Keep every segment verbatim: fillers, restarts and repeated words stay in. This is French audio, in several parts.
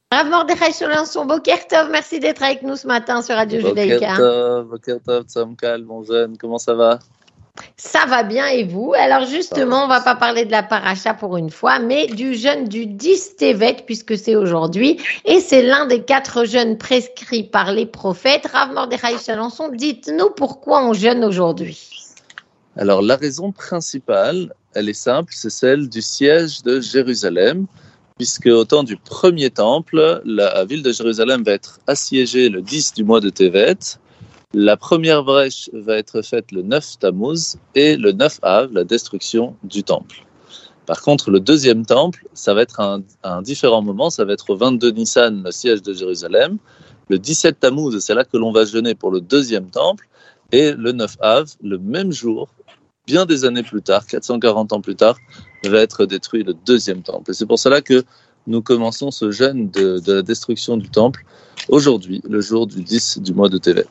Rav Mordechai Solençon, Boker Tov, merci d'être avec nous ce matin sur Radio Judaïka. Boker Tov, Boker Tov, Tzomkal, mon jeune, comment ça va? Ça va bien et vous? Alors justement, on va pas parler de la paracha pour une fois, mais du jeûne du dix Tevet, puisque c'est aujourd'hui, et c'est l'un des quatre jeûnes prescrits par les prophètes. Rav Mordechai Solençon, dites-nous pourquoi on jeûne aujourd'hui. Alors la raison principale, elle est simple, c'est celle du siège de Jérusalem, puisque au temps du premier temple, la ville de Jérusalem va être assiégée le dix du mois de Tevet. La première brèche va être faite le neuf Tammuz et le neuf Av, la destruction du temple. Par contre, le deuxième temple, ça va être un, un différent moment, ça va être au vingt-deux Nissan, le siège de Jérusalem. Le dix-sept Tammuz, c'est là que l'on va jeûner pour le deuxième temple. Et le neuf Av, le même jour, bien des années plus tard, quatre cent quarante ans plus tard, va être détruit le deuxième temple. Et c'est pour cela que nous commençons ce jeûne de, de la destruction du temple aujourd'hui, le jour du dix du mois de Tevet.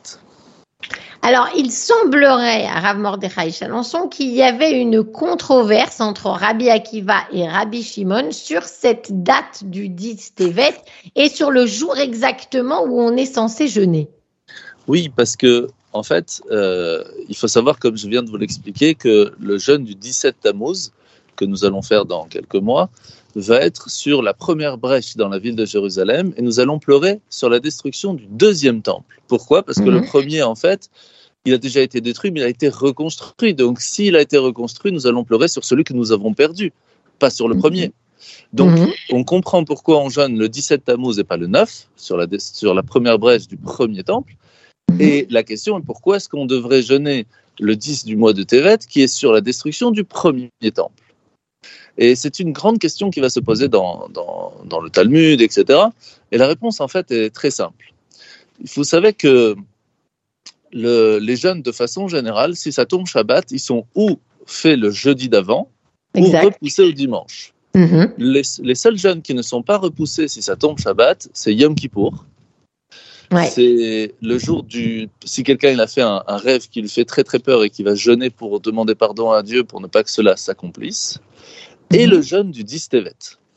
Alors, il semblerait à Rav Mordechai Solençon qu'il y avait une controverse entre Rabbi Akiva et Rabbi Shimon sur cette date du dix Tevet et sur le jour exactement où on est censé jeûner. Oui, parce que en fait, euh, il faut savoir, comme je viens de vous l'expliquer, que le jeûne du dix-sept Tammuz, que nous allons faire dans quelques mois, va être sur la première brèche dans la ville de Jérusalem et nous allons pleurer sur la destruction du deuxième temple. Pourquoi ? Parce que mmh. le premier, en fait, il a déjà été détruit, mais il a été reconstruit. Donc, s'il a été reconstruit, nous allons pleurer sur celui que nous avons perdu, pas sur le mmh. premier. Donc, mmh. on comprend pourquoi on jeûne le dix-sept Tammuz et pas le neuf, sur la, sur la première brèche du premier temple. Mmh. Et la question est pourquoi est-ce qu'on devrait jeûner le dix du mois de Tevet, qui est sur la destruction du premier temple ? Et c'est une grande question qui va se poser dans, dans, dans le Talmud, et cetera. Et la réponse, en fait, est très simple. Vous savez que le, les jeûnes, de façon générale, si ça tombe Shabbat, ils sont ou faits le jeudi d'avant, exact. Ou repoussés au dimanche. Mm-hmm. Les, les seuls jeûnes qui ne sont pas repoussés si ça tombe Shabbat, c'est Yom Kippour. Ouais. C'est le jour du... Si quelqu'un il a fait un, un rêve qui lui fait très très peur et qui va jeûner pour demander pardon à Dieu pour ne pas que cela s'accomplisse, et le jeûne du dix Tevet.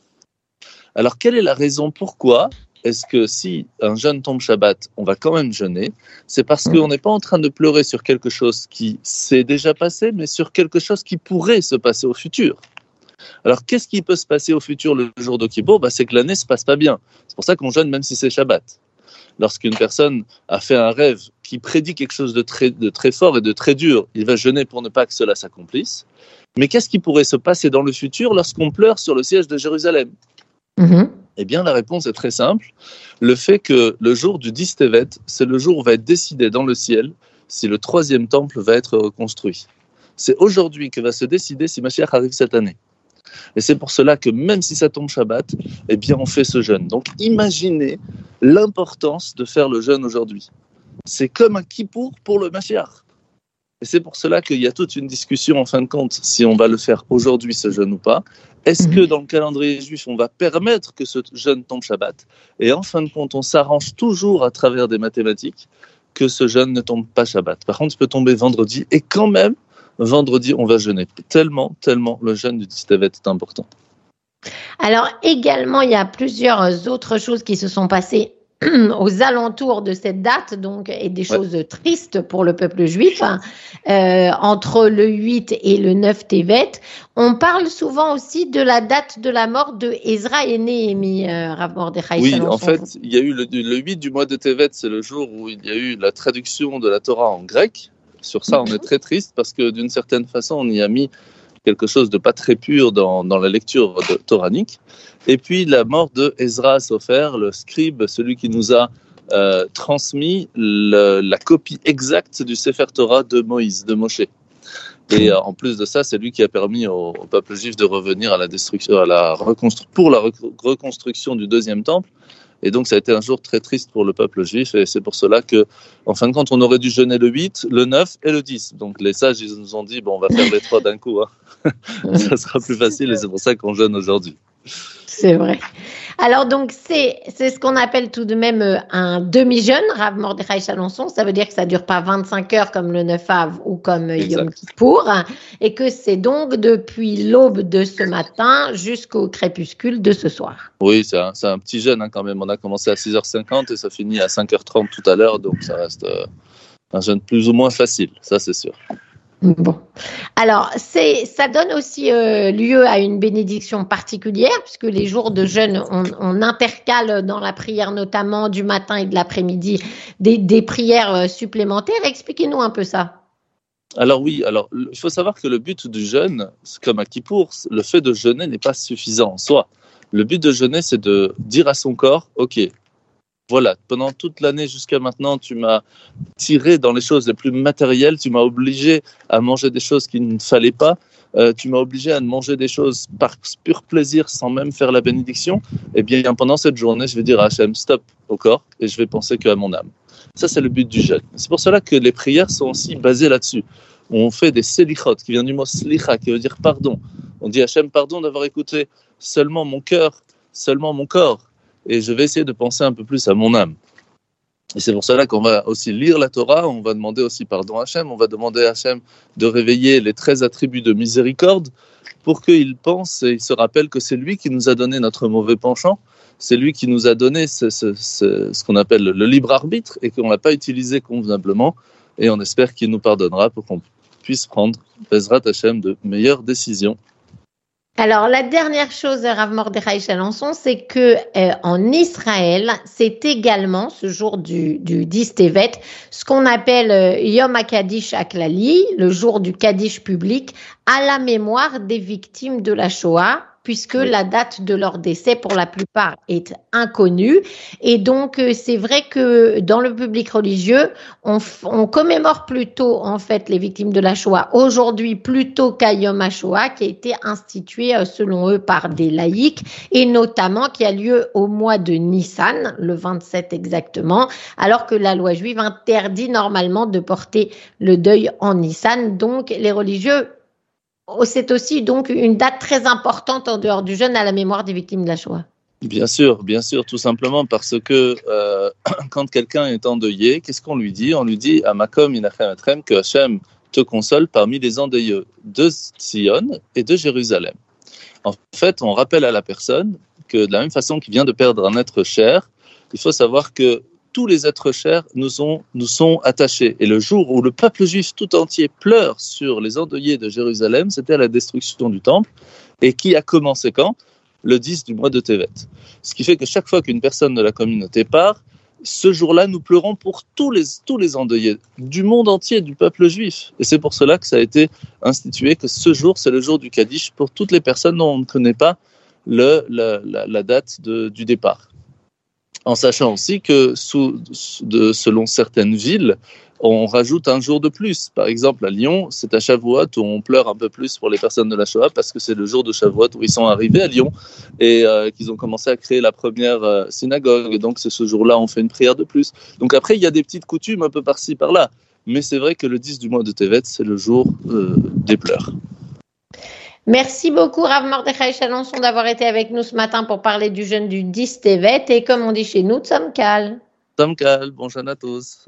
Alors, quelle est la raison pourquoi est-ce que si un jeûne tombe Shabbat, on va quand même jeûner ? C'est parce qu'on n'est pas en train de pleurer sur quelque chose qui s'est déjà passé, mais sur quelque chose qui pourrait se passer au futur. Alors, qu'est-ce qui peut se passer au futur le jour de Kippour ? Bah, c'est que l'année ne se passe pas bien. C'est pour ça qu'on jeûne même si c'est Shabbat. Lorsqu'une personne a fait un rêve qui prédit quelque chose de très, de très fort et de très dur, il va jeûner pour ne pas que cela s'accomplisse. Mais qu'est-ce qui pourrait se passer dans le futur lorsqu'on pleure sur le siège de Jérusalem ? mmh. Eh bien, la réponse est très simple. Le fait que le jour du dix Tevet, c'est le jour où va être décidé dans le ciel si le troisième temple va être reconstruit. C'est aujourd'hui que va se décider si Mashiach arrive cette année. Et c'est pour cela que même si ça tombe Shabbat, eh bien, on fait ce jeûne. Donc, imaginez l'importance de faire le jeûne aujourd'hui. C'est comme un Kippour pour le Mashiach. Et c'est pour cela qu'il y a toute une discussion, en fin de compte, si on va le faire aujourd'hui, ce jeûne ou pas. Est-ce que dans le calendrier juif, on va permettre que ce jeûne tombe Shabbat ? Et en fin de compte, on s'arrange toujours à travers des mathématiques que ce jeûne ne tombe pas Shabbat. Par contre, il peut tomber vendredi. Et quand même, vendredi, on va jeûner. Tellement, tellement, le jeûne du dix Tevet est important. Alors, également, il y a plusieurs autres choses qui se sont passées aux alentours de cette date, donc, et des choses ouais. tristes pour le peuple juif, hein, euh, entre le huit et le neuf Tevet. On parle souvent aussi de la date de la mort de Ezra et Néhémie, euh, Rav Mordechai Oui, Solençon. En fait, il y a eu le, le huit du mois de Tevet, c'est le jour où il y a eu la traduction de la Torah en grec. Sur ça, mm-hmm. on est très triste parce que d'une certaine façon, on y a mis quelque chose de pas très pur dans, dans la lecture de, toranique. Et puis la mort de Ezra Sofer, le scribe, celui qui nous a euh, transmis le, la copie exacte du Sefer Torah de Moïse, de Moshe. Et euh, en plus de ça, c'est lui qui a permis au, au peuple juif de revenir à la destruction, à la reconstru- pour la re- reconstruction du deuxième temple. Et donc, ça a été un jour très triste pour le peuple juif. Et c'est pour cela que, en fin de compte, on aurait dû jeûner le huit, le neuf et le dix. Donc, les sages, ils nous ont dit, bon, on va faire les trois d'un coup. Hein. Ça sera plus facile et c'est pour ça qu'on jeûne aujourd'hui. C'est vrai. Alors donc c'est c'est ce qu'on appelle tout de même euh, un demi-jeûne, Rav Mordechai Chalençon. Ça veut dire que ça dure pas vingt-cinq heures comme le neuf Av ou comme euh, Yom Kippour, et que c'est donc depuis l'aube de ce matin jusqu'au crépuscule de ce soir. Oui, c'est un, c'est un petit jeûne hein, quand même. On a commencé à six heures cinquante et ça finit à cinq heures trente tout à l'heure, donc ça reste euh, un jeûne plus ou moins facile, ça c'est sûr. Bon, alors c'est, ça donne aussi euh, lieu à une bénédiction particulière puisque les jours de jeûne, on, on intercale dans la prière notamment du matin et de l'après-midi des, des prières euh, supplémentaires. Expliquez-nous un peu ça. Alors oui, alors il faut savoir que le but du jeûne, comme à Kippour, le fait de jeûner n'est pas suffisant en soi. Le but de jeûner, c'est de dire à son corps, ok, voilà, pendant toute l'année jusqu'à maintenant, tu m'as tiré dans les choses les plus matérielles, tu m'as obligé à manger des choses qu'il ne fallait pas, euh, tu m'as obligé à manger des choses par pur plaisir sans même faire la bénédiction. Eh bien, pendant cette journée, je vais dire à Hachem, stop au corps et je vais penser qu'à mon âme. Ça, c'est le but du jeûne. C'est pour cela que les prières sont aussi basées là-dessus. On fait des selichot, qui vient du mot slicha, qui veut dire pardon. On dit Hachem, pardon d'avoir écouté seulement mon cœur, seulement mon corps. Et je vais essayer de penser un peu plus à mon âme. Et c'est pour cela qu'on va aussi lire la Torah, on va demander aussi pardon à Hachem, on va demander à Hachem de réveiller les treize attributs de miséricorde pour qu'il pense et il se rappelle que c'est lui qui nous a donné notre mauvais penchant, c'est lui qui nous a donné ce, ce, ce, ce qu'on appelle le libre arbitre et qu'on ne l'a pas utilisé convenablement et on espère qu'il nous pardonnera pour qu'on puisse prendre, Bezrat Hachem, de meilleures décisions. Alors, la dernière chose, Rav Mordechai Chalençon, c'est que euh, en Israël, c'est également ce jour du, du dix Tevet, ce qu'on appelle euh, Yom HaKadish HaKlali, le jour du Kaddish public, à la mémoire des victimes de la Shoah, puisque oui. la date de leur décès, pour la plupart, est inconnue. Et donc, euh, c'est vrai que dans le public religieux, on, f- on commémore plutôt, en fait, les victimes de la Shoah aujourd'hui, plutôt qu'à Yom HaShoah, qui a été institué, euh, selon eux, par des laïcs, et notamment qui a lieu au mois de Nissan, le vingt-sept exactement, alors que la loi juive interdit normalement de porter le deuil en Nissan. Donc, les religieux, c'est aussi donc une date très importante en dehors du jeûne à la mémoire des victimes de la Shoah. Bien sûr, bien sûr, tout simplement parce que euh, quand quelqu'un est endeuillé, qu'est-ce qu'on lui dit ? On lui dit « Amakom inachem etrem » que Hachem te console parmi les endeuilleux de Sion et de Jérusalem. En fait, on rappelle à la personne que de la même façon qu'il vient de perdre un être cher, il faut savoir que tous les êtres chers nous sont, nous sont attachés. Et le jour où le peuple juif tout entier pleure sur les endeuillés de Jérusalem, c'était à la destruction du temple. Et qui a commencé quand ? Le dix du mois de Tevet. Ce qui fait que chaque fois qu'une personne de la communauté part, ce jour-là, nous pleurons pour tous les, tous les endeuillés du monde entier, du peuple juif. Et c'est pour cela que ça a été institué, que ce jour, c'est le jour du Kaddish pour toutes les personnes dont on ne connaît pas le, la, la, la date de, du départ. En sachant aussi que sous, de, selon certaines villes, on rajoute un jour de plus. Par exemple, à Lyon, c'est à Shavuot où on pleure un peu plus pour les personnes de la Shoah parce que c'est le jour de Shavuot où ils sont arrivés à Lyon et euh, qu'ils ont commencé à créer la première euh, synagogue. Et donc, c'est ce jour-là, on fait une prière de plus. Donc après, il y a des petites coutumes un peu par-ci, par-là. Mais c'est vrai que le dix du mois de Tevet, c'est le jour euh, des pleurs. Merci beaucoup, Rav Mordechai Chalençon, d'avoir été avec nous ce matin pour parler du jeûne du dix Tevet. Et comme on dit chez nous, Tzom Kal. Tzom Kal, bon jeûne à tous.